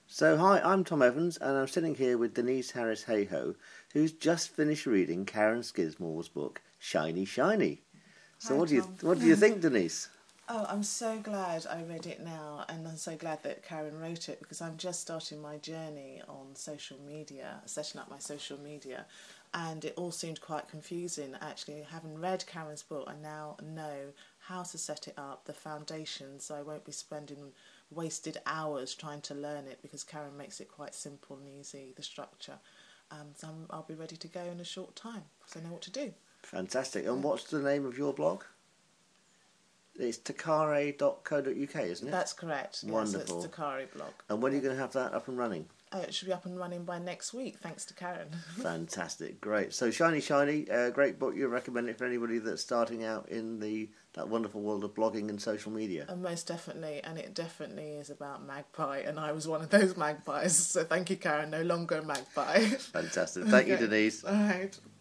So, hi, I'm Tom Evans, and I'm sitting here with Denise Harris Hayhoe, who's just finished reading Karen Skidmore's book, Shiny Shiny. So, Hi, what do you Tom. what do you think, Denise? Oh, I'm so glad I read it now, and I'm so glad that Karen wrote it because I'm just starting my journey on social media, setting up my social media, and it all seemed quite confusing. Actually, having read Karen's book, I now know how to set it up, the foundation, so I won't be spending wasted hours trying to learn it because Karen makes it quite simple and easy, the structure. I'll be ready to go in a short time because I know what to do. Fantastic. And what's the name of your blog? It's takare.co.uk, isn't it? That's correct. Wonderful. Yes, it's Takari blog. And when are you going to have that up and running? It should be up and running by next week, thanks to Karen. Fantastic, great. So, Shiny Shiny, great book. You recommend it for anybody that's starting out in that wonderful world of blogging and social media? And most definitely, and it definitely is about Magpie, and I was one of those magpies. So thank you, Karen. No longer a magpie. Fantastic. Thank you, Denise. All right.